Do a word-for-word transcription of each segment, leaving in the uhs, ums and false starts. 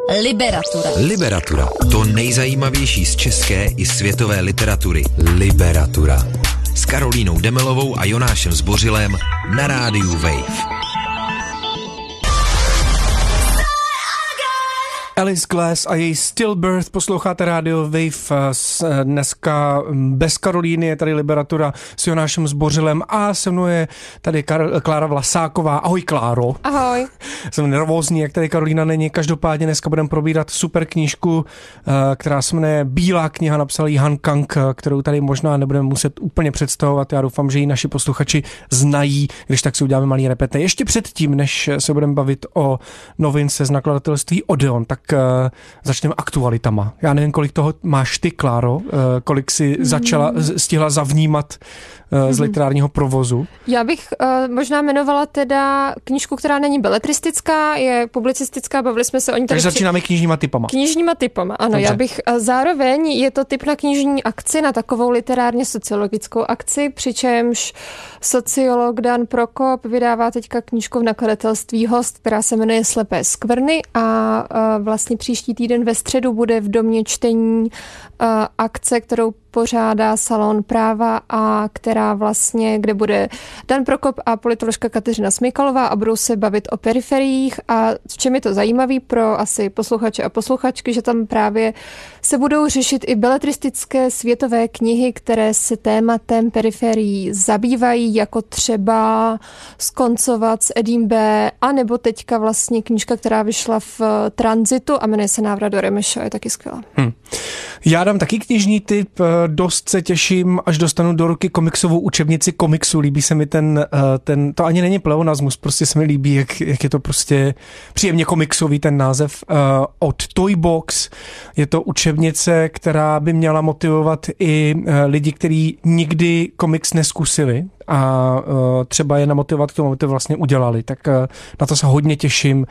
Liberatura. Liberatura. To nejzajímavější z české i světové literatury. Liberatura. S Karolínou Demelovou a Jonášem Zbořilem na rádiu Wave. Alice Glass a její Stillbirth, posloucháte rádio Wave. Dneska bez Karolíny je tady Liberatura s Jonášem Zbořilem a se mnou je tady Kar- Klára Vlasáková. Ahoj, Kláro. Ahoj. Jsem nervózní, jak tady Karolína není. Každopádně dneska budeme probírat super knížku, která se jmenuje Bílá kniha, napsal ji Han Kang, kterou tady možná nebudeme muset úplně představovat. Já doufám, že ji naši posluchači znají, když tak si uděláme malý repete. Ještě předtím, než se budeme bavit o novince z nakladatelství Odeon, tak začneme aktualitama. Já nevím, kolik toho máš ty, Kláro, kolik si začala, stihla zavnímat z literárního provozu. Já bych uh, možná jmenovala teda knížku, která není beletristická, je publicistická, bavili jsme se o ní. Takže začínáme knižníma typama. Knižníma typama, ano. Dobře. Já bych uh, zároveň, je to typ na knižní akci, na takovou literárně sociologickou akci, přičemž sociolog Dan Prokop vydává teďka knížku v nakladatelství Host, která se jmenuje Slepé skvrny a uh, vlastně příští týden ve středu bude v Domě čtení uh, akce, kterou pořádá Salon práva a která vlastně, kde bude Dan Prokop a politoložka Kateřina Smykalová a budou se bavit o periferiích a v čem je to zajímavý pro asi posluchače a posluchačky, že tam právě se budou řešit i beletristické světové knihy, které se tématem periferií zabývají, jako třeba Skoncovat s Edim B. a nebo teďka vlastně knížka, která vyšla v Tranzitu a jmenuje se Návrat do Remeša, je taky skvělá. Hmm. Já dám taky knižní tip, dost se těším, až dostanu do ruky komiksovou učebnici komiksu. Líbí se mi ten, ten to ani není pleonasmus, prostě se mi líbí, jak, jak je to prostě příjemně komiksový ten název. Od Toybox je to učebnice, která by měla motivovat i lidi, kteří nikdy komiks neskusili a třeba je namotivovat k tomu, aby to vlastně udělali. Tak na to se hodně těším.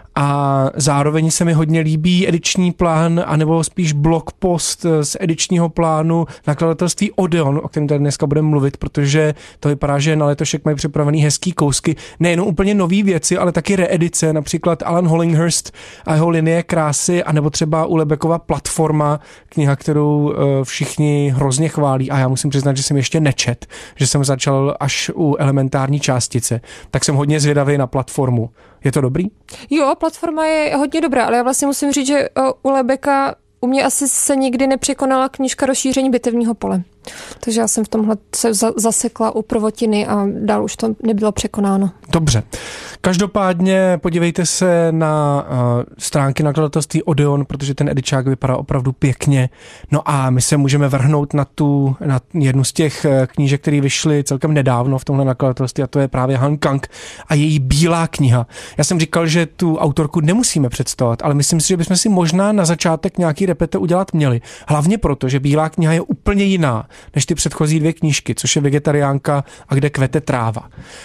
A zároveň se mi hodně líbí ediční plán, anebo spíš blogpost z edičního plánu nakladatelství Odeon, o kterém tady dneska budeme mluvit, protože to vypadá, že na letošek mají připravený hezký kousky. Nejenom úplně nový věci, ale taky reedice, například Alan Hollinghurst a jeho Linie krásy, anebo třeba u Lebekova Platforma, kniha, kterou všichni hrozně chválí a já musím přiznat, že jsem ještě nečet, že jsem začal až u Elementární částice, tak jsem hodně zvědavý na Platformu. Je to dobrý? Jo, Platforma je hodně dobrá, ale já vlastně musím říct, že u Lebeka u mě asi se nikdy nepřekonala knížka Rozšíření bitevního pole. Takže já jsem v tomhle se zasekla u prvotiny a dál už to nebylo překonáno. Dobře. Každopádně podívejte se na uh, stránky nakladatelství Odeon, protože ten edičák vypadá opravdu pěkně. No a my se můžeme vrhnout na tu na jednu z těch knížek, které vyšly celkem nedávno v tomhle nakladatelství, a to je právě Han Kang a její Bílá kniha. Já jsem říkal, že tu autorku nemusíme představovat, ale myslím si, že bychom si možná na začátek nějaký repete udělat měli. Hlavně proto, že Bílá kniha je úplně jiná než ty předchozí dvě knížky, což je Vegetariánka a Kde kvete tráva.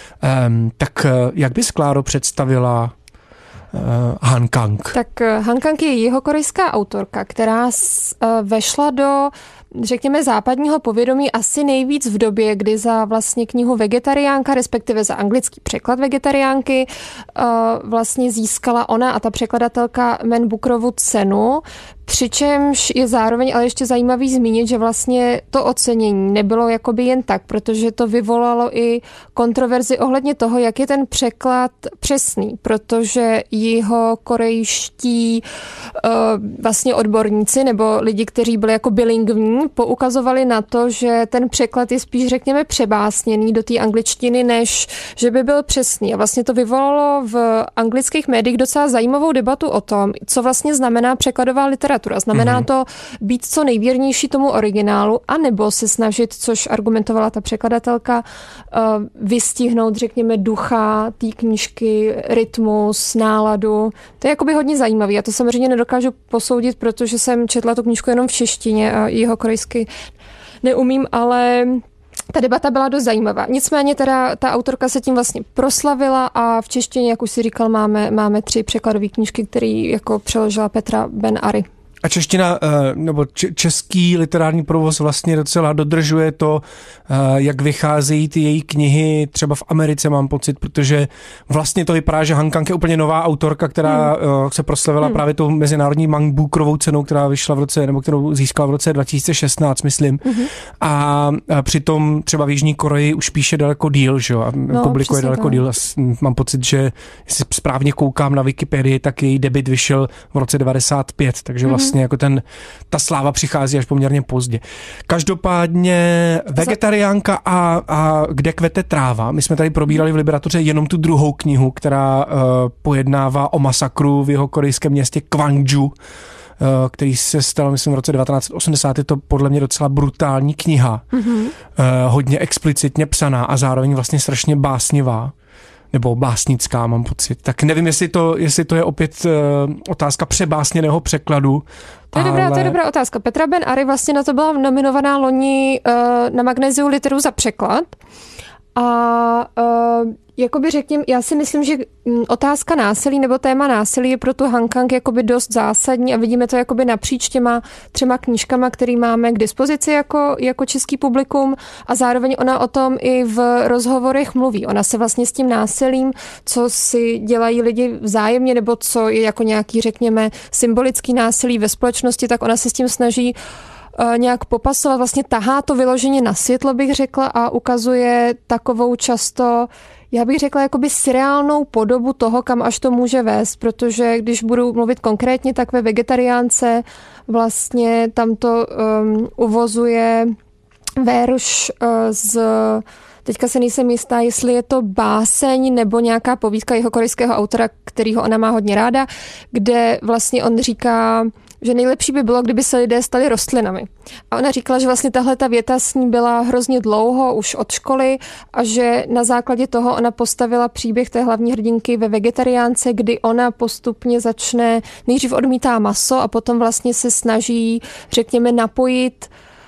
Um, tak jak bys, Kláro, představila uh, Han Kang? Tak Han Kang je jihokorejská autorka, která s, uh, vešla do, řekněme, západního povědomí asi nejvíc v době, kdy za vlastně knihu Vegetariánka, respektive za anglický překlad Vegetariánky, uh, vlastně získala ona a ta překladatelka Man Bookerovu cenu. Přičemž je zároveň ale ještě zajímavý zmínit, že vlastně to ocenění nebylo jakoby jen tak, protože to vyvolalo i kontroverzi ohledně toho, jak je ten překlad přesný, protože jeho korejští uh, vlastně odborníci nebo lidi, kteří byli jako bilingvní, poukazovali na to, že ten překlad je spíš, řekněme, přebásněný do té angličtiny, než že by byl přesný. A vlastně to vyvolalo v anglických médiích docela zajímavou debatu o tom, co vlastně znamená překladová literatura. Znamená mm-hmm. to být co nejvěrnější tomu originálu, anebo se snažit, což argumentovala ta překladatelka, vystihnout, řekněme, ducha té knížky, rytmus, náladu. To je jakoby hodně zajímavý. Já to samozřejmě nedokážu posoudit, protože jsem četla tu knížku jenom v češtině a jeho korejsky neumím, ale ta debata byla dost zajímavá. Nicméně teda ta autorka se tím vlastně proslavila a v češtině, jak už si říkal, máme, máme tři překladové knížky, které jako přeložila Petra Ben Ari. A čeština, nebo český literární provoz vlastně docela dodržuje to, jak vycházejí ty její knihy, třeba v Americe mám pocit, protože vlastně to vypadá, že Han Kang je úplně nová autorka, která hmm. se proslavila hmm. právě tou mezinárodní Mang Bookerovou cenou, která vyšla v roce, nebo kterou získala v roce dva tisíce šestnáct, myslím. Hmm. A přitom třeba v Jižní Koreji už píše daleko díl, že jo, a no, publikuje daleko tak. díl. Mám pocit, že jestli správně koukám na Wikipedii, tak její debut vyšel v roce devadesát pět, takže vlastně jako ten, ta sláva přichází až poměrně pozdě. Každopádně Vegetariánka a, a Kde kvete tráva. My jsme tady probírali v Liberatuře jenom tu druhou knihu, která uh, pojednává o masakru v jeho korejském městě Gwangju, uh, který se stal, myslím, v roce devatenáct osmdesát. Je to podle mě docela brutální kniha. Mm-hmm. Uh, hodně explicitně psaná a zároveň vlastně strašně básnivá. Nebo básnická, mám pocit. Tak nevím, jestli to, jestli to je opět uh, otázka přebásněného překladu. To je, ale... dobrá, to je dobrá otázka. Petra Ben Ari vlastně na to byla nominovaná loni uh, na Magnéziu literu za překlad. A uh, jakoby řekněme, já si myslím, že otázka násilí nebo téma násilí je pro tu Han Kang jakoby dost zásadní a vidíme to jakoby napříč těma třema knížkama, který máme k dispozici jako, jako český publikum a zároveň ona o tom i v rozhovorech mluví. Ona se vlastně s tím násilím, co si dělají lidi vzájemně nebo co je jako nějaký, řekněme, symbolický násilí ve společnosti, tak ona se s tím snaží nějak popasovat, vlastně tahá to vyloženě na světlo, bych řekla, a ukazuje takovou často, já bych řekla, jakoby surreálnou podobu toho, kam až to může vést, protože když budu mluvit konkrétně, tak ve Vegetariánce vlastně tam to um, uvozuje verš uh, z... Teďka se nejsem jistá, jestli je to báseň nebo nějaká povídka jeho korejského autora, kterýho ona má hodně ráda, kde vlastně on říká, že nejlepší by bylo, kdyby se lidé stali rostlinami. A ona říkala, že vlastně tahle ta věta s ní byla hrozně dlouho, už od školy, a že na základě toho ona postavila příběh té hlavní hrdinky ve Vegetariánce, kdy ona postupně začne, nejdřív odmítá maso a potom vlastně se snaží, řekněme, napojit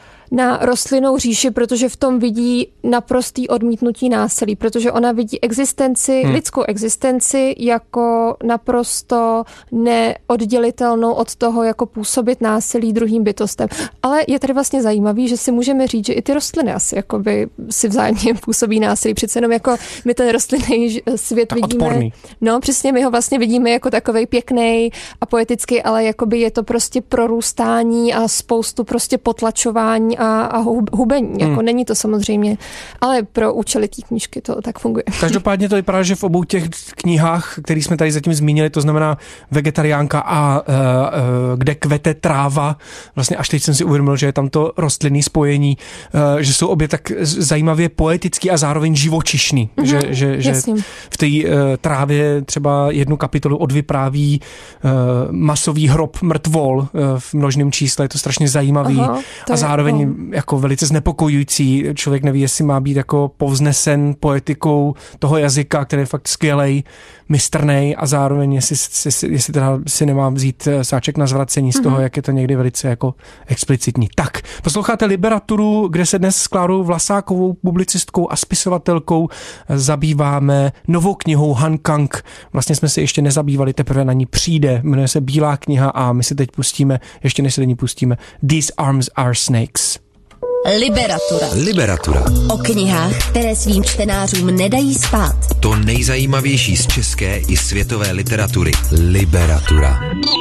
na rostlinnou říši, protože v tom vidí naprostý odmítnutí násilí, protože ona vidí existenci, hmm. lidskou existenci jako naprosto neoddělitelnou od toho, jako působit násilí druhým bytostem. Ale je tady vlastně zajímavý, že si můžeme říct, že i ty rostliny asi jakoby si vzájemně působí násilí. Přece jenom jako my ten rostlinný svět tak vidíme. Odporný. No, přesně, my ho vlastně vidíme jako takovej pěkný a poetický, ale jakoby je to prostě prorůstání a spoustu prostě potlačování a, a hubení. Jako hmm. není to samozřejmě, ale pro účely té knížky to tak funguje. Každopádně to vypadá, že v obou těch knihách, které jsme tady zatím zmínili, to znamená Vegetariánka a uh, uh, Kde kvete tráva, vlastně až teď jsem si uvědomil, že je tam to rostlinné spojení, uh, že jsou obě tak zajímavě poetický a zároveň živočišný. Mm-hmm, že že, že v té uh, trávě třeba jednu kapitolu odvypráví uh, masový hrob mrtvol uh, v množném čísle, je to strašně zajímavý. Aha, to a zároveň je, no. jako velice znepokojující. Člověk neví, jestli má být jako povznesen poetikou toho jazyka, který je fakt skvělej, mistrnej, a zároveň jestli, jestli, jestli teda si nemá vzít sáček na zvracení z toho, mm-hmm. jak je to někdy velice jako explicitní. Tak, posloucháte Liberaturu, kde se dnes s Klárou Vlasákovou, publicistkou a spisovatelkou, zabýváme novou knihou Han Kang. Vlastně jsme se ještě nezabývali, teprve na ní přijde. Jmenuje se Bílá kniha a my si teď pustíme, ještě než se do ní pustíme, These Arms Are Snakes. Liberatura. Liberatura. O knihách, které svým čtenářům nedají spát. To nejzajímavější z české i světové literatury. Liberatura.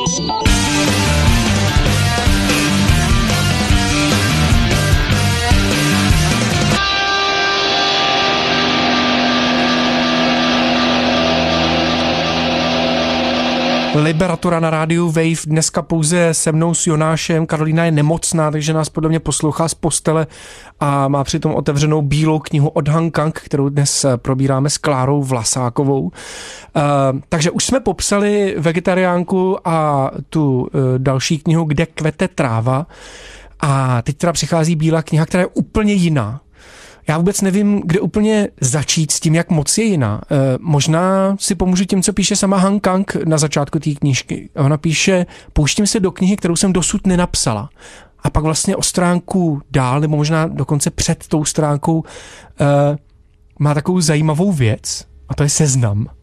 Liberatura na rádiu Wave, dneska pouze se mnou s Jonášem. Karolína je nemocná, takže nás podle mě poslouchá z postele a má přitom otevřenou Bílou knihu od Han Kang, kterou dnes probíráme s Klárou Vlasákovou. Uh, takže už jsme popsali Vegetariánku a tu uh, další knihu Kde kvete tráva, a teď teda přichází Bílá kniha, která je úplně jiná. Já vůbec nevím, kde úplně začít s tím, jak moc je jiná. E, možná si pomůžu tím, co píše sama Han Kang na začátku té knížky. Ona píše, pouštím se do knihy, kterou jsem dosud nenapsala. A pak vlastně o stránku dál, nebo možná dokonce před tou stránkou, e, má takovou zajímavou věc, a to je seznam.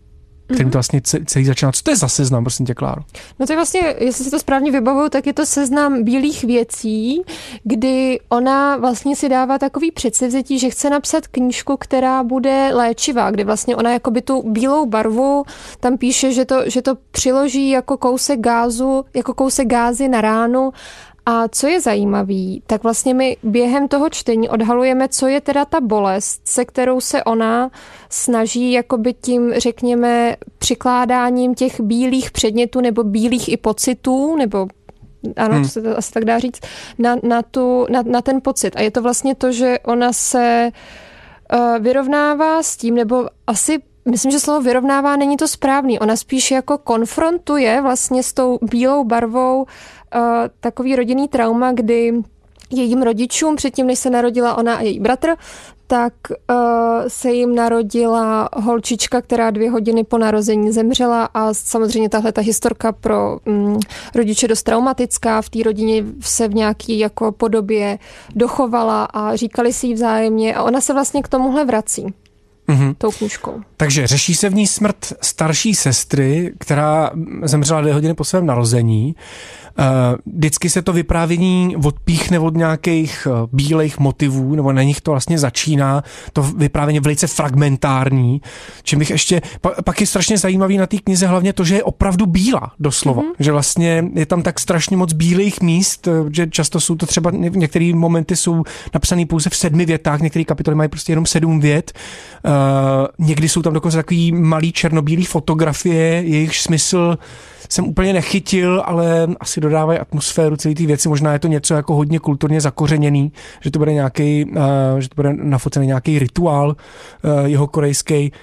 kterým to vlastně celý začíná. Co to je za seznam, prosím tě, Kláro? No to je vlastně, jestli si to správně vybavuju, tak je to seznam bílých věcí, kdy ona vlastně si dává takový předsevzetí, že chce napsat knížku, která bude léčivá, kdy vlastně ona jakoby tu bílou barvu tam píše, že to, že to přiloží jako kousek gázu, jako kousek gázy na ránu. A co je zajímavý, tak vlastně my během toho čtení odhalujeme, co je teda ta bolest, se kterou se ona snaží jakoby tím, řekněme, přikládáním těch bílých předmětů nebo bílých i pocitů, nebo ano, hmm. to se to asi tak dá říct, na, na, tu, na, na ten pocit. A je to vlastně to, že ona se uh, vyrovnává s tím, nebo asi myslím, že slovo vyrovnává není to správný. Ona spíš jako konfrontuje vlastně s tou bílou barvou uh, takový rodinný trauma, kdy jejím rodičům, předtím, než se narodila ona a její bratr, tak uh, se jim narodila holčička, která dvě hodiny po narození zemřela a samozřejmě tahle ta historka pro um, rodiče dost traumatická. V té rodině se v nějaký jako podobě dochovala a říkali si jí vzájemně a ona se vlastně k tomuhle vrací. Mm-hmm. Tou knížkou. Takže řeší se v ní smrt starší sestry, která zemřela dvě hodiny po svém narození. Vždycky se to vyprávění odpíchne od nějakých bílejch motivů, nebo na nich to vlastně začíná. To vyprávění velice fragmentární. Čím bych ještě, pak je strašně zajímavý na té knize hlavně to, že je opravdu bílá, doslova. Mm-hmm. Že vlastně je tam tak strašně moc bílých míst, že často jsou to třeba, některé momenty jsou napsané pouze v sedmi větách, některé kapitoly mají prostě jenom sedm vět. Uh, někdy jsou tam dokonce takový malý černobílý fotografie, jejichž smysl jsem úplně nechytil, ale asi dodávají atmosféru celé té věci. Možná je to něco jako hodně kulturně zakořeněný, že to bude nějaký, uh, že to bude nafocený nějaký rituál uh, jeho korejský.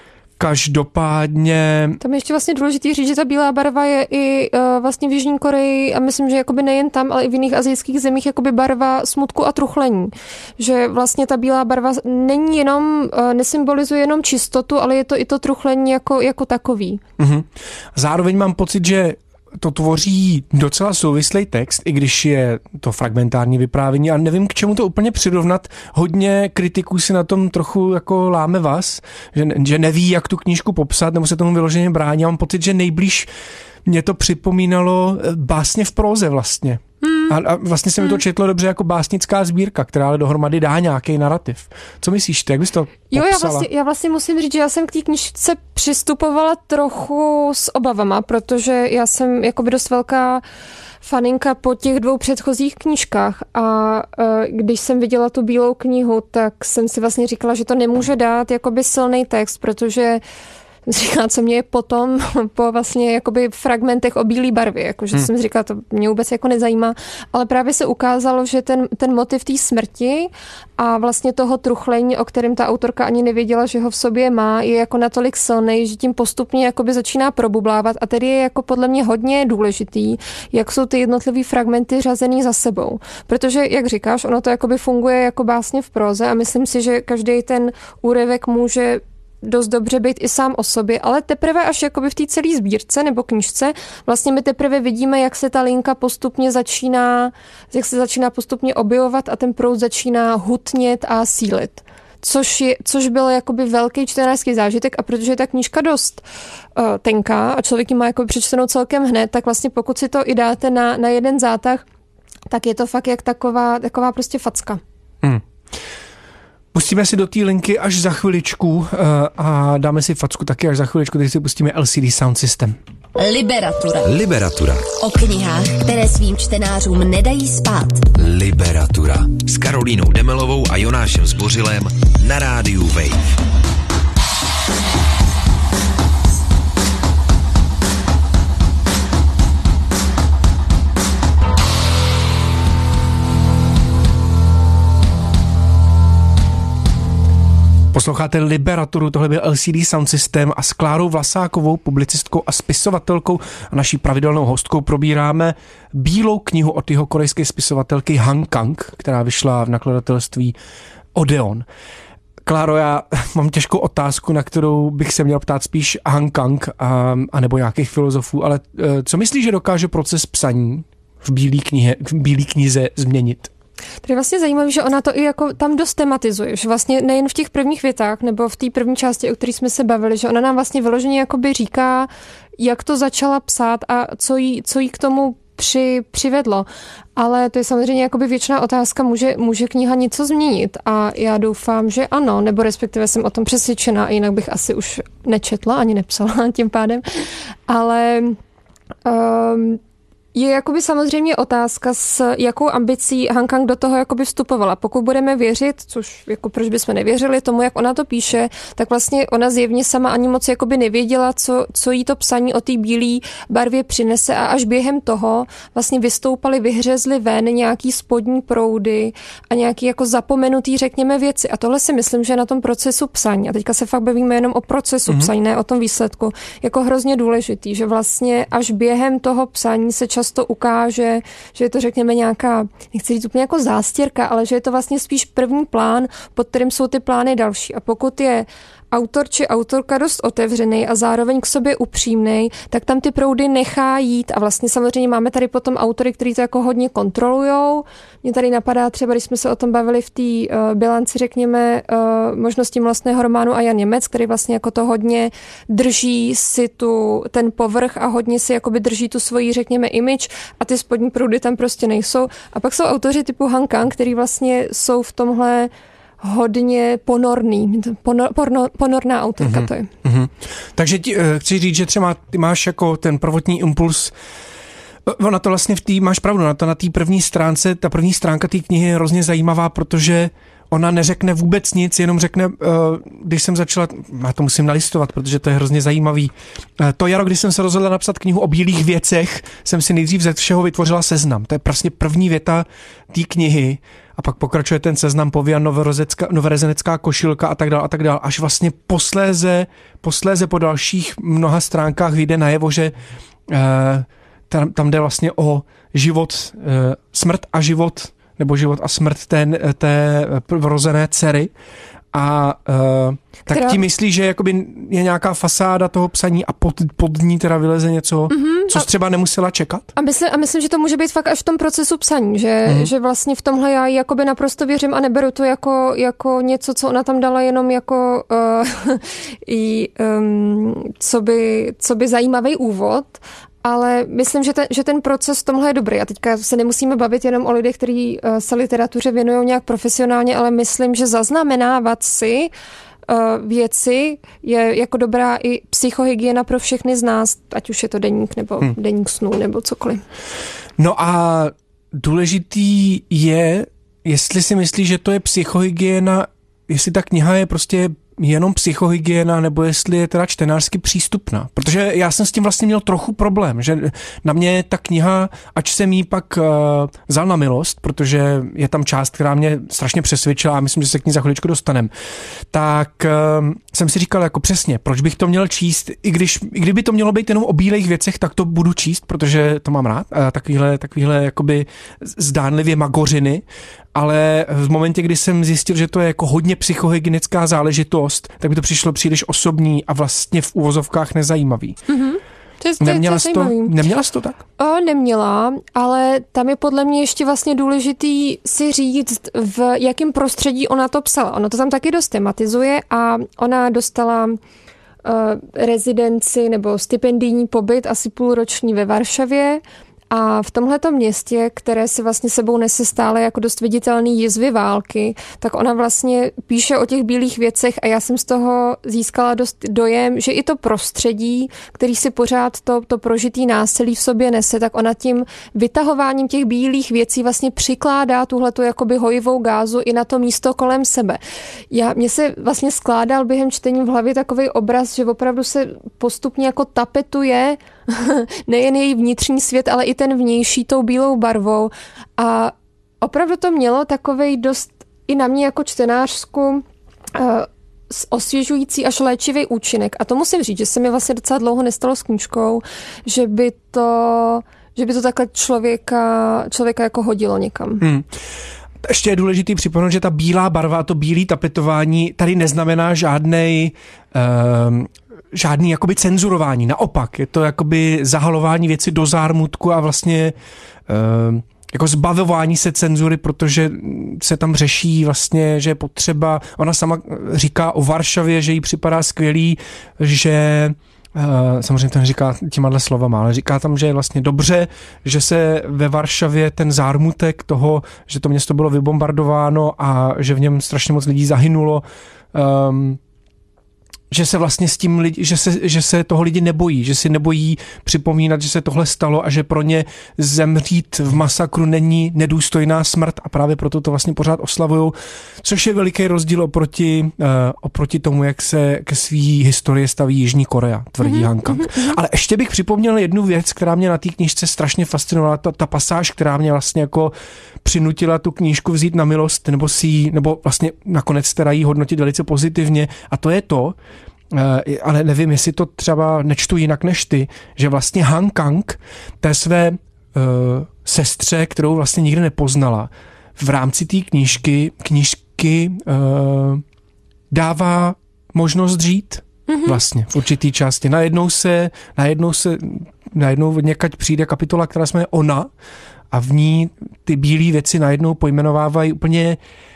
Každopádně... Tam je ještě vlastně důležitý říct, že ta bílá barva je i uh, vlastně v Jižní Koreji a myslím, že jakoby nejen tam, ale i v jiných asijských zemích jakoby barva smutku a truchlení. Že vlastně ta bílá barva není jenom, uh, nesymbolizuje jenom čistotu, ale je to i to truchlení jako, jako takový. Mm-hmm. Zároveň mám pocit, že to tvoří docela souvislý text, i když je to fragmentární vyprávění a nevím, k čemu to úplně přirovnat. Hodně kritiků si na tom trochu jako láme vás, že, že neví, jak tu knížku popsat, nebo se tomu vyloženě brání. Já mám pocit, že nejblíž mě to připomínalo básně v próze vlastně. Hmm. A, a vlastně se mi to četlo dobře jako básnická sbírka, která ale dohromady dá nějaký narrativ. Co myslíš ty, jak bys to popsala? Jo, já vlastně, já vlastně musím říct, že já jsem k té knížce přistupovala trochu s obavama, protože já jsem jakoby dost velká faninka po těch dvou předchozích knížkách a když jsem viděla tu bílou knihu, tak jsem si vlastně říkala, že to nemůže dát jakoby silný text, protože říkala, co mě je potom po vlastně jakoby fragmentech o bílé barvě, jakože hmm. jsem si říkala, to mě vůbec jako nezajímá, ale právě se ukázalo, že ten, ten motiv té smrti a vlastně toho truchlení, o kterém ta autorka ani nevěděla, že ho v sobě má, je jako natolik silný, že tím postupně jakoby začíná probublávat a tedy je jako podle mě hodně důležitý, jak jsou ty jednotlivé fragmenty řazený za sebou. Protože, jak říkáš, ono to jakoby funguje jako básně v próze a myslím si, že každý ten úryvek může dost dobře být i sám o sobě, ale teprve až jakoby v té celé sbírce nebo knížce vlastně my teprve vidíme, jak se ta linka postupně začíná, jak se začíná postupně objevovat a ten proud začíná hutnět a sílit. Což, je, což byl jakoby velký čtenářský zážitek a protože je ta knížka dost uh, tenká a člověk ji má jako přečtenou celkem hned, tak vlastně pokud si to i dáte na, na jeden zátah, tak je to fakt jak taková, taková prostě facka. Hmm. Pustíme si do té linky až za chviličku uh, a dáme si facku taky až za chviličku, teď si pustíme L C D Sound System. Liberatura. Liberatura. O knihách, které svým čtenářům nedají spát. Liberatura. S Karolínou Demelovou a Jonášem Zbořilem na rádiu Wave. Posloucháte Liberaturu, tohle byl L C D Sound System a s Klárou Vlasákovou, publicistkou a spisovatelkou a naší pravidelnou hostkou probíráme bílou knihu od jeho korejské spisovatelky Han Kang, která vyšla v nakladatelství Odeon. Kláro, já mám těžkou otázku, na kterou bych se měl ptát spíš Han Kang a, a nebo nějakých filozofů, ale co myslíš, že dokáže proces psaní v bílé knihe, v bílé knize změnit? To je vlastně zajímavé, že ona to i jako tam dost tematizuje, že vlastně nejen v těch prvních větách, nebo v té první části, o které jsme se bavili, že ona nám vlastně vyloženě jakoby říká, jak to začala psát a co jí, co jí k tomu při, přivedlo. Ale to je samozřejmě jakoby věčná otázka, může, může kniha něco změnit a já doufám, že ano, nebo respektive jsem o tom přesvědčená a jinak bych asi už nečetla, ani nepsala tím pádem, ale um, je jakoby samozřejmě otázka, s jakou ambicí Han Kang do toho jakoby vstupovala. Pokud budeme věřit, což jako proč bychom nevěřili tomu, jak ona to píše, tak vlastně ona zjevně sama ani moc jakoby nevěděla, co, co jí to psaní o té bílé barvě přinese a až během toho vlastně vystoupaly, vyhřezly ven nějaký spodní proudy a nějaký jako zapomenutý, řekněme, věci. A tohle si myslím, že na tom procesu psaní, a teďka se fakt bavíme jenom o procesu mm-hmm. psaní, ne o tom výsledku, jako hrozně důležitý, že vlastně až během toho psaní se často ukáže, že je to, řekněme, nějaká, nechci říct úplně jako zástěrka, ale že je to vlastně spíš první plán, pod kterým jsou ty plány další. A pokud je autor či autorka dost otevřený a zároveň k sobě upřímnej, tak tam ty proudy nechá jít a vlastně samozřejmě máme tady potom autory, kteří to jako hodně kontrolujou. Mně tady napadá třeba, když jsme se o tom bavili v té uh, bilanci, řekněme, uh, možnosti milostného románu a Jan Němec, který vlastně jako to hodně drží si tu, ten povrch a hodně si jakoby drží tu svoji, řekněme, image a ty spodní proudy tam prostě nejsou. A pak jsou autoři typu Han Kang, který vlastně jsou v tomhle hodně ponorný, ponor, porno, ponorná autorka mm-hmm. to je. Mm-hmm. Takže ti, uh, chci říct, že třeba ty máš jako ten prvotní impuls, ona to vlastně v té, máš pravdu, na to na té první stránce, ta první stránka té knihy je hrozně zajímavá, protože ona neřekne vůbec nic, jenom řekne, uh, když jsem začala, já to musím nalistovat, protože to je hrozně zajímavý. Uh, to jaro, když jsem se rozhodla napsat knihu o bílých věcech, jsem si nejdřív ze všeho vytvořila seznam. To je prostě první věta té knihy a pak pokračuje ten seznam pověn, novorezenecká košilka a tak dále a tak dále, až vlastně posléze, posléze po dalších mnoha stránkách vyjde najevo, že uh, tam, tam jde vlastně o život, uh, smrt a život nebo život a smrt té, té vrozené dcery. A uh, tak Která... ti myslíš, že jakoby je nějaká fasáda toho psaní a pod, pod ní teda vyleze něco, mm-hmm, co jsi třeba nemusela čekat? A myslím, a myslím, že to může být fakt až v tom procesu psaní, že, mm-hmm. že vlastně v tomhle já jí jakoby naprosto věřím a neberu to jako, jako něco, co ona tam dala jenom jako uh, i, um, co, by, co by zajímavý úvod. Ale myslím, že ten, že ten proces v tomhle je dobrý. A teďka se nemusíme bavit jenom o lidech, kteří se literatuře věnují nějak profesionálně, ale myslím, že zaznamenávat si uh, věci je jako dobrá i psychohygiena pro všechny z nás, ať už je to deník nebo hmm. deník snů nebo cokoliv. No a důležitý je, jestli si myslíš, že to je psychohygiena, jestli ta kniha je prostě jenom psychohygiena, nebo jestli je teda čtenářsky přístupná. Protože já jsem s tím vlastně měl trochu problém, že na mě ta kniha, ač jsem jí pak uh, vzal na milost, protože je tam část, která mě strašně přesvědčila a myslím, že se k ní za chviličku dostanem, tak uh, jsem si říkal jako přesně, proč bych to měl číst, i, když, i kdyby to mělo být jenom o bílých věcech, tak to budu číst, protože to mám rád, a takovýhle, takovýhle jakoby zdánlivě magořiny, ale v momentě, kdy jsem zjistil, že to je jako hodně psychohygienická záležitost, tak by to přišlo příliš osobní a vlastně v úvozovkách nezajímavý. Mm-hmm. To je, to neměla, je jsi to, neměla jsi to tak? O, neměla, ale tam je podle mě ještě vlastně důležitý si říct, v jakém prostředí ona to psala. Ona to tam taky dost tematizuje a ona dostala uh, rezidenci nebo stipendijní pobyt asi půlroční ve Varšavě. A v tomhletom městě, které si vlastně sebou nese stále jako dost viditelný jizvy války, tak ona vlastně píše o těch bílých věcech a já jsem z toho získala dost dojem, že i to prostředí, který si pořád to, to prožitý násilí v sobě nese, tak ona tím vytahováním těch bílých věcí vlastně přikládá tuhletu jakoby hojivou gázu i na to místo kolem sebe. Já, mně se vlastně skládal během čtení v hlavě takový obraz, že opravdu se postupně jako tapetuje nejen její vnitřní svět, ale i ten vnější tou bílou barvou. A opravdu to mělo takovej dost i na mě jako čtenářsku uh, osvěžující až léčivý účinek. A to musím říct, že se mi vlastně docela dlouho nestalo s knížkou, že by to, že by to takhle člověka, člověka jako hodilo někam. Hmm. Ještě je důležitý připomenout, že ta bílá barva a to bílé tapetování tady neznamená žádnej um, žádný jakoby cenzurování. Naopak, je to jakoby zahalování věci do zármutku a vlastně uh, jako zbavování se cenzury, protože se tam řeší vlastně, že je potřeba, ona sama říká o Varšavě, že jí připadá skvělý, že uh, samozřejmě to neříká těma slovama, ale říká tam, že je vlastně dobře, že se ve Varšavě ten zármutek toho, že to město bylo vybombardováno a že v něm strašně moc lidí zahynulo, um, že se vlastně s tím lidi, že se, že se toho lidi nebojí, že si nebojí připomínat, že se tohle stalo a že pro ně zemřít v masakru není nedůstojná smrt a právě proto to vlastně pořád oslavujou, což je veliký rozdíl oproti, uh, oproti tomu, jak se ke svý historii staví Jižní Korea, tvrdí mm-hmm, Han Kang. Mm-hmm. Ale ještě bych připomněl jednu věc, která mě na té knížce strašně fascinovala, ta, ta pasáž, která mě vlastně jako přinutila tu knížku vzít na milost, nebo si nebo vlastně nakonec teda jí hodnotit velice pozitivně, a to je to, ale nevím, jestli to třeba nečtu jinak než ty, že vlastně Han Kang té své uh, sestře, kterou vlastně nikdy nepoznala, v rámci té knížky, knížky uh, dává možnost žít mm-hmm. vlastně v určitý části. Najednou se, najednou se, najednou někať přijde kapitola, která se jmenuje Ona, a v ní ty bílé věci najednou pojmenovávají úplně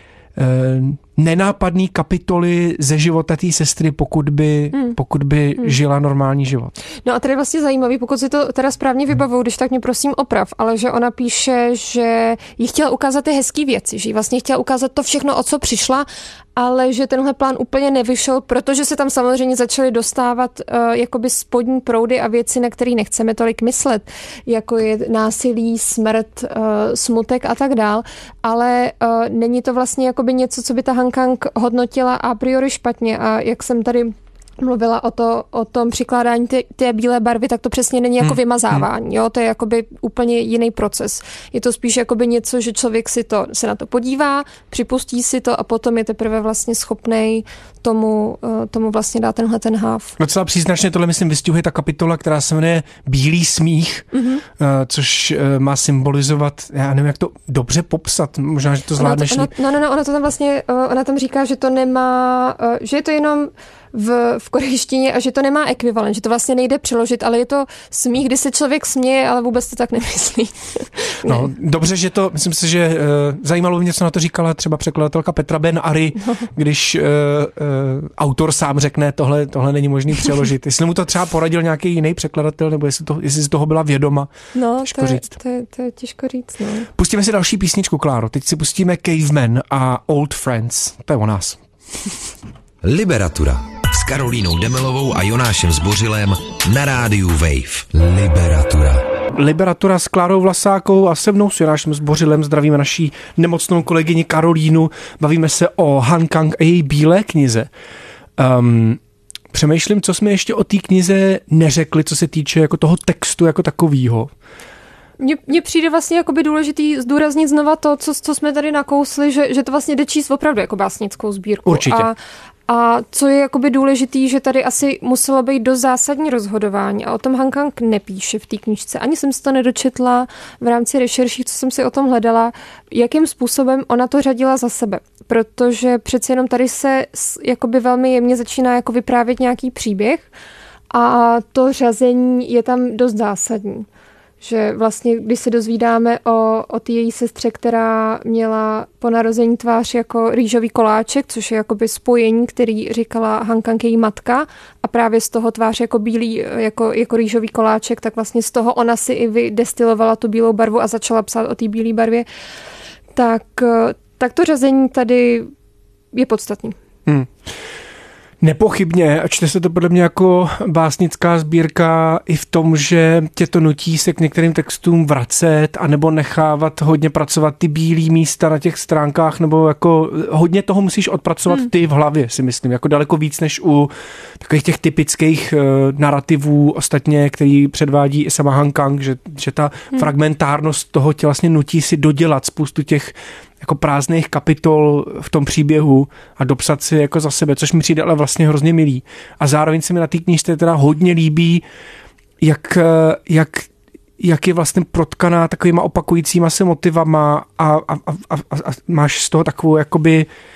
uh, nenápadný kapitoly ze života té sestry, pokud by, hmm. pokud by hmm. žila normální život. No a tady je vlastně zajímavý, pokud si to teda správně vybavuju, když tak mě prosím oprav, ale že ona píše, že jí chtěla ukázat ty hezký věci, že jí vlastně chtěla ukázat to všechno, o co přišla, ale že tenhle plán úplně nevyšel, protože se tam samozřejmě začaly dostávat uh, jakoby spodní proudy a věci, na které nechceme tolik myslet, jako je násilí, smrt, uh, smutek a tak dál, ale uh, není to vlastně jakoby něco, co by ta Han Kang hodnotila a priori špatně, a jak jsem tady mluvila o, to, o tom přikládání té, té bílé barvy, tak to přesně není jako hmm. vymazávání. Jo? To je jakoby úplně jiný proces. Je to spíš jakoby něco, že člověk si to, se na to podívá, připustí si to a potom je teprve vlastně schopnej tomu, tomu vlastně dát tenhle ten háv. Docela příznačně tohle, myslím, vystihuje ta kapitola, která se jmenuje Bílý smích, mm-hmm. což má symbolizovat, já nevím, jak to dobře popsat, možná, že to zvládneš. Ona to, ona, no, no, no, ona to tam vlastně, ona tam říká, že to nemá, že je to jenom v, v korejštině a že to nemá ekvivalent, že to vlastně nejde přeložit, ale je to smích, kdy se člověk směje, ale vůbec to tak nemyslí. No, dobře, že to, myslím si, že uh, zajímalo mě, co na to říkala třeba překladatelka Petra Ben Ari, no. když uh, uh, autor sám řekne, tohle, tohle není možný přeložit. Jestli mu to třeba poradil nějaký jiný překladatel, nebo jestli, to, jestli z toho byla vědoma. No, těžko to, je, říct. To, je, to je těžko říct. No. Pustíme si další písničku, Kláro. Teď si pustíme Caveman a Old Friends. To je o nás. Liberatura s Karolínou Demelovou a Jonášem Zbořilem na rádiu Wave. Liberatura. Liberatura s Klárou Vlasákou a se mnou s Jonášem Zbořilem zdravíme naší nemocnou kolegyni Karolínu. Bavíme se o Han Kang a její bílé knize. Um, přemýšlím, co jsme ještě o té knize neřekli, co se týče jako toho textu jako takovýho. Mně přijde vlastně jakoby důležitý zdůraznit znova to, co, co jsme tady nakousli, že, že to vlastně jde číst opravdu jako básnickou sbírku. Určitě. A, a co je jakoby důležitý, že tady asi muselo být dost zásadní rozhodování a o tom Han Kang nepíše v té knížce. Ani jsem si to nedočetla v rámci rešerší, co jsem si o tom hledala, jakým způsobem ona to řadila za sebe. Protože přece jenom tady se jakoby velmi jemně začíná jako vyprávět nějaký příběh a to řazení je tam dost zásadní. Že vlastně, když se dozvídáme o, o té její sestře, která měla po narození tvář jako rýžový koláček, což je jakoby spojení, který říkala Han Kang její matka, a právě z toho tvář jako bílý, jako, jako rýžový koláček, tak vlastně z toho ona si i vydestilovala tu bílou barvu a začala psát o té bílé barvě. Tak, tak to řazení tady je podstatný. Hmm. Nepochybně, a čte se to podle mě jako básnická sbírka i v tom, že tě to nutí se k některým textům vracet anebo nechávat hodně pracovat ty bílý místa na těch stránkách, nebo jako hodně toho musíš odpracovat hmm. ty v hlavě, si myslím, jako daleko víc než u takových těch typických uh, narrativů ostatně, který předvádí i sama Han Kang, že, že ta hmm. fragmentárnost toho tě vlastně nutí si dodělat spoustu těch jako prázdných kapitol v tom příběhu a dopsat si jako za sebe, což mi přijde ale vlastně hrozně milý. A zároveň se mi na té knížce teda hodně líbí, jak, jak, jak je vlastně protkaná takovýma opakujícíma se motivama a, a, a, a, a máš z toho takovou jakoby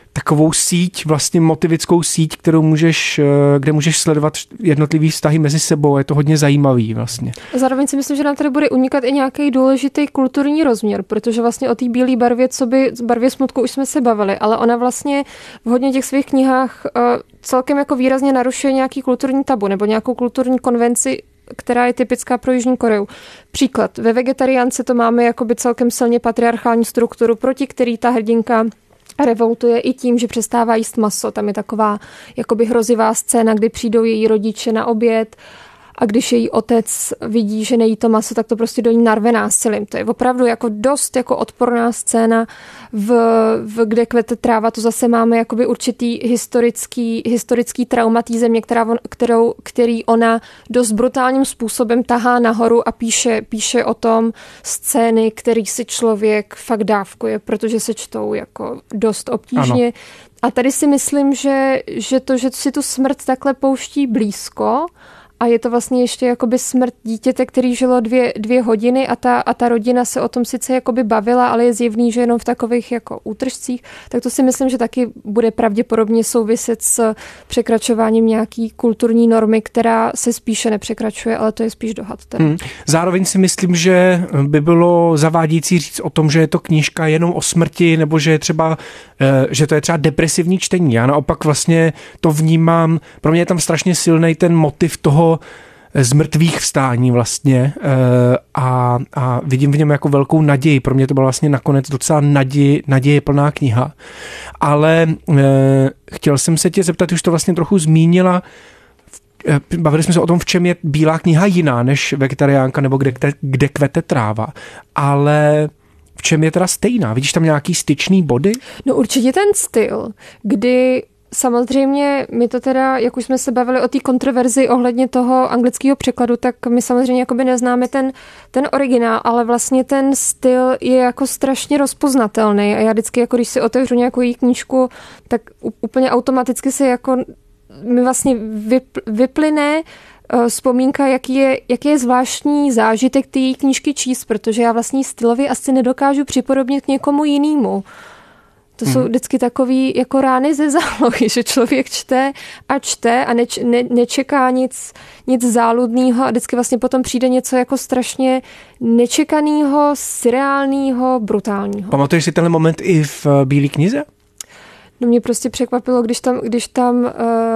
takovou síť, vlastně motivickou síť, kterou můžeš, kde můžeš sledovat jednotlivý vztahy mezi sebou. Je to hodně zajímavý vlastně. Zároveň si myslím, že nám tady bude unikat i nějaký důležitý kulturní rozměr, protože vlastně o té bílé barvě, co by barvě smutku už jsme se bavili, ale ona vlastně v hodně těch svých knihách celkem jako výrazně narušuje nějaký kulturní tabu nebo nějakou kulturní konvenci, která je typická pro Jižní Koreu. Příklad, ve Vegetariánce to máme jakoby celkem silně patriarchální strukturu, proti který ta hrdinka revoltuje i tím, že přestává jíst maso. Tam je taková jakoby hrozivá scéna, kdy přijdou její rodiče na oběd a když její otec vidí, že nejí to maso, tak to prostě do ní narve násilím. To je opravdu jako dost jako odporná scéna, v, v kde kvete tráva, to zase máme jakoby určitý historický, historický trauma té země, která, kterou, který ona dost brutálním způsobem tahá nahoru a píše, píše o tom scény, který si člověk fakt dávkuje, protože se čtou jako dost obtížně. Ano. A tady si myslím, že, že to, že si tu smrt takhle pouští blízko, a je to vlastně ještě jakoby smrt dítěte, který žilo dvě, dvě hodiny a ta, a ta rodina se o tom sice jakoby bavila, ale je zjevný, že jenom v takových jako útržcích, tak to si myslím, že taky bude pravděpodobně souviset s překračováním nějaký kulturní normy, která se spíše nepřekračuje, ale to je spíš dohad. Hmm. Zároveň si myslím, že by bylo zavádějící říct o tom, že je to knížka jenom o smrti, nebo že je třeba, že to je třeba depresivní čtení. Já naopak vlastně to vnímám, pro mě je tam strašně silný ten motiv toho z mrtvých vstání vlastně a, a vidím v něm jako velkou naději. Pro mě to byla vlastně nakonec docela naděje, naděje plná kniha. Ale chtěl jsem se tě zeptat, už to vlastně trochu zmínila, bavili jsme se o tom, v čem je Bílá kniha jiná než Vegetariánka nebo kde, kde kvete tráva, ale v čem je teda stejná? Vidíš tam nějaký styčný body? No určitě ten styl, kdy samozřejmě my to teda, jak už jsme se bavili o té kontroverzi ohledně toho anglického překladu, tak my samozřejmě jakoby neznáme ten, ten originál, ale vlastně ten styl je jako strašně rozpoznatelný a já vždycky, jako když si otevřu nějakou její knížku, tak úplně automaticky se jako mi vlastně vyplyne vzpomínka, jaký je, jaký je zvláštní zážitek té její knížky číst, protože já vlastně stylově asi nedokážu připodobnit k někomu jinému. To jsou vždycky takový jako rány ze zálohy, že člověk čte a čte a neč, ne, nečeká nic, nic záludného a vždycky vlastně potom přijde něco jako strašně nečekaného, surreálního, brutálního. Pamatuješ si tenhle moment i v Bílé knize? No mě prostě překvapilo, když tam, když tam,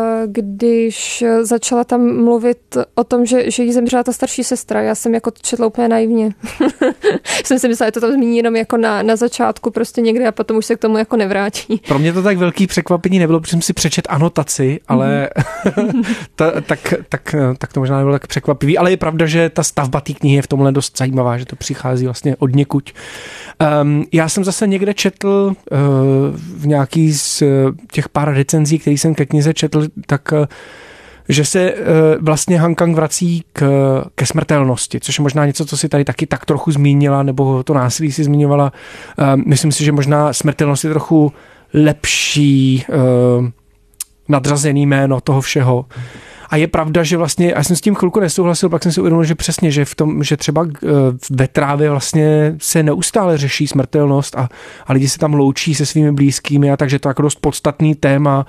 když začala tam mluvit o tom, že, že jí zemřela ta starší sestra. Já jsem jako četla úplně naivně. jsem si myslela, že to tam zmíní jenom jako na, na začátku prostě někde a potom už se k tomu jako nevrátí. Pro mě to tak velký překvapení nebylo, protože jsem si přečet anotaci, ale mm. ta, tak, tak, tak to možná nebylo tak překvapivý, ale je pravda, že ta stavba té knihy je v tomhle dost zajímavá, že to přichází vlastně od někud. Um, já jsem zase někde četl uh, v nějaký z těch pár recenzí, který jsem ke knize četl, tak že se vlastně Han Kang vrací k, ke smrtelnosti, což je možná něco, co si tady taky tak trochu zmínila, nebo to násilí si zmiňovala. Myslím si, že možná smrtelnost je trochu lepší nadřazený jméno toho všeho. A je pravda, že vlastně, já jsem s tím chvilku nesouhlasil, pak jsem si uvědomil, že přesně, že v tom, že třeba ve trávě vlastně se neustále řeší smrtelnost a, a lidi se tam loučí se svými blízkými a takže to je jako dost podstatný téma.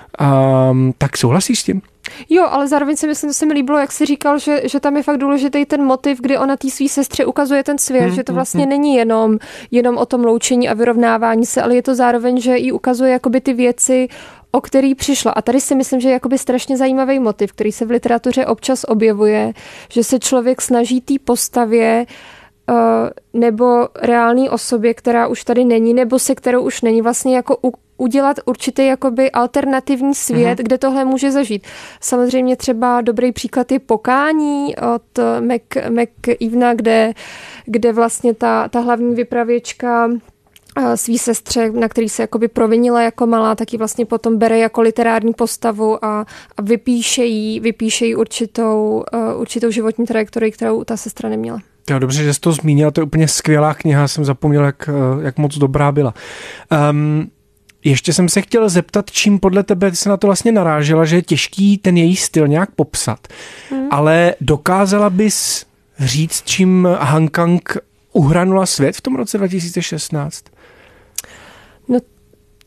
Um, tak souhlasíš s tím? Jo, ale zároveň si myslím, že se mi líbilo, jak jsi říkal, že, že tam je fakt důležitý ten motiv, kdy ona té svý sestře ukazuje ten svět, hmm, že to vlastně hmm. není jenom, jenom o tom loučení a vyrovnávání se, ale je to zároveň, že jí ukazuje jakoby ty věci, o který přišla. A tady si myslím, že je jakoby strašně zajímavý motiv, který se v literatuře občas objevuje, že se člověk snaží té postavě uh, nebo reální osobě, která už tady není, nebo se kterou už není, vlastně jako u, udělat určitý jakoby alternativní svět, mm-hmm. kde tohle může zažít. Samozřejmě třeba dobrý příklad je Pokání od Mac, McEvena, kde, kde vlastně ta, ta hlavní vypravěčka svý sestře, na který se jakoby provinila jako malá, tak ji vlastně potom bere jako literární postavu a, a vypíše jí, vypíše jí určitou, uh, určitou životní trajektorii, kterou ta sestra neměla. Jo, dobře, že jsi to zmínila, to je úplně skvělá kniha, jsem zapomněl, jak, jak moc dobrá byla. Um, ještě jsem se chtěl zeptat, čím podle tebe, ty se na to vlastně narážela, že je těžký ten její styl nějak popsat, hmm. ale dokázala bys říct, čím Han Kang uhranula svět v tom roce dva tisíce šestnáct? No,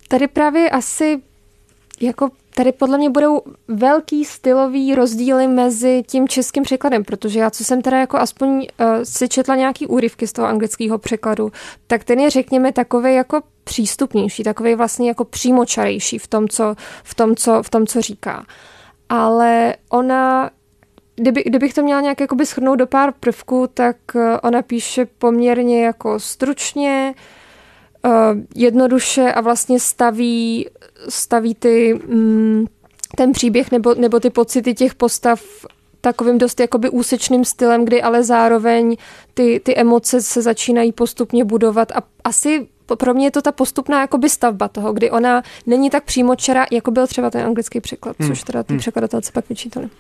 tady právě asi jako tady podle mě budou velký stylový rozdíly mezi tím českým překladem, protože já, co jsem teda jako aspoň uh, si četla nějaký úryvky z toho anglického překladu, tak ten je, řekněme, takovej jako přístupnější, takovej vlastně jako přímočarejší v tom, co, v tom, co, v tom, co říká. Ale ona, kdyby, kdybych to měla nějak jakoby shrnout do pár prvků, tak uh, ona píše poměrně jako stručně, uh, jednoduše a vlastně staví staví ty, mm, ten příběh nebo, nebo ty pocity těch postav takovým dost jakoby úsečným stylem, kdy ale zároveň ty, ty emoce se začínají postupně budovat a asi pro mě je to ta postupná jakoby stavba toho, kdy ona není tak přímočará, jako byl třeba ten anglický překlad, hmm. což teda ty hmm. překladatelci pak vyčítali.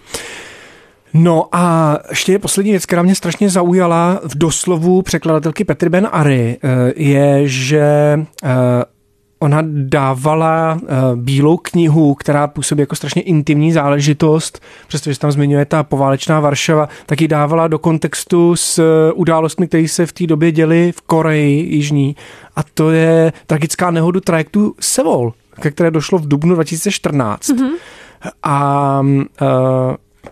No a ještě je poslední věc, která mě strašně zaujala v doslovu překladatelky Petry Ben Ari, je, že ona dávala uh, bílou knihu, která působí jako strašně intimní záležitost, přestože se tam zmiňuje ta poválečná Varšava, tak ji dávala do kontextu s uh, událostmi, které se v té době děly v Koreji jižní. A to je tragická nehoda trajektu Sevol, ke které došlo v dubnu dva tisíce čtrnáct. Mm-hmm. A uh,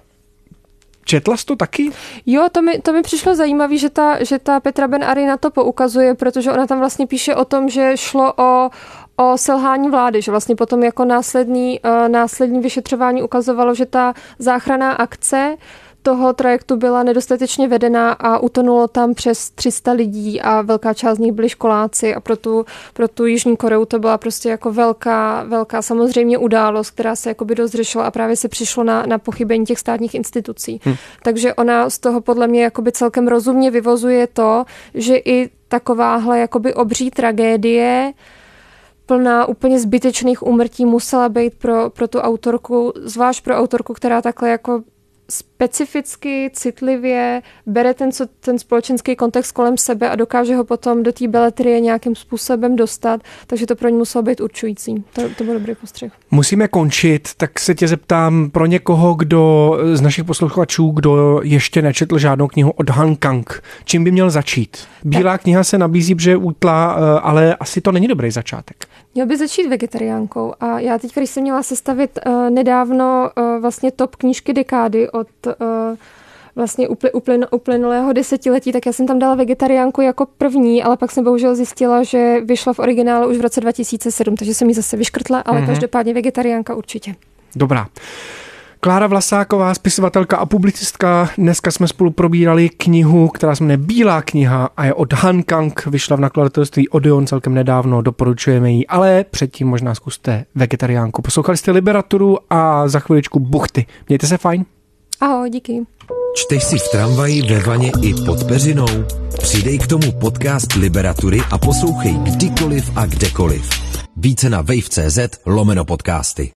četla jsi to taky? Jo, to mi, to mi přišlo zajímavé, že ta, že ta Petra Ben Ari na to poukazuje, protože ona tam vlastně píše o tom, že šlo o, o selhání vlády, že vlastně potom jako následný, uh, následní vyšetřování ukazovalo, že ta záchranná akce toho trajektu byla nedostatečně vedená a utonulo tam přes tři sta lidí a velká část z nich byli školáci a pro tu, pro tu Jižní Koreu to byla prostě jako velká, velká samozřejmě událost, která se jakoby dost řešila a právě se přišlo na, na pochybení těch státních institucí. Hmm. Takže ona z toho podle mě jakoby celkem rozumně vyvozuje to, že i takováhle jakoby obří tragédie plná úplně zbytečných úmrtí musela být pro, pro tu autorku, zvlášť pro autorku, která takhle jako specificky, citlivě bere ten, co, ten společenský kontext kolem sebe a dokáže ho potom do té beletrie nějakým způsobem dostat, takže to pro ně muselo být určující. To, to byl dobrý postřeh. Musíme končit, tak se tě zeptám pro někoho, kdo z našich posluchačů, kdo ještě nečetl žádnou knihu od Han Kang, čím by měl začít? Bílá tak. Kniha se nabízí, že je útla, ale asi to není dobrý začátek. Měl by začít vegetariánkou a já teď, když jsem měla sestavit uh, nedávno uh, vlastně top knížky dekády od uh, vlastně uply, uplyn, uplynulého desetiletí, tak já jsem tam dala vegetariánku jako první, ale pak jsem bohužel zjistila, že vyšla v originálu už v roce dva tisíce sedm, takže jsem ji zase vyškrtla, ale mm-hmm. každopádně vegetariánka určitě. Dobrá. Klára Vlasáková, spisovatelka a publicistka. Dneska jsme spolu probírali knihu, která se jmenuje Bílá kniha a je od Han Kang. Vyšla v nakladatelství Odeon celkem nedávno, doporučujeme ji, ale předtím možná zkuste vegetariánku. Poslouchali jste Liberaturu a za chviličku buchty. Mějte se fajn. Ahoj, díky. Čteš si v tramvaji, ve vaně i pod peřinou? Přidej k tomu podcast Liberatury a poslouchej kdykoliv a kdekoliv. Více na wave tečka cz lomeno podcasty.